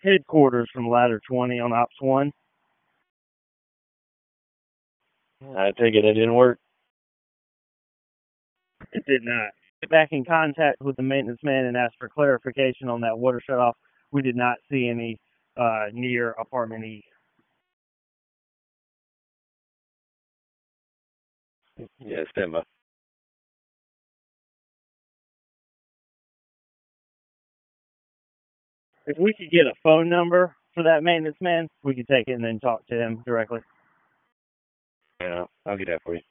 headquarters from ladder 20 on Ops 1. I take it didn't work? It did not. Get back in contact with the maintenance man and asked for clarification on that water shutoff. We did not see any near apartment E. Yeah, stand by. If we could get a phone number for that maintenance man, we could take it and then talk to him directly. Yeah, I'll get that for you.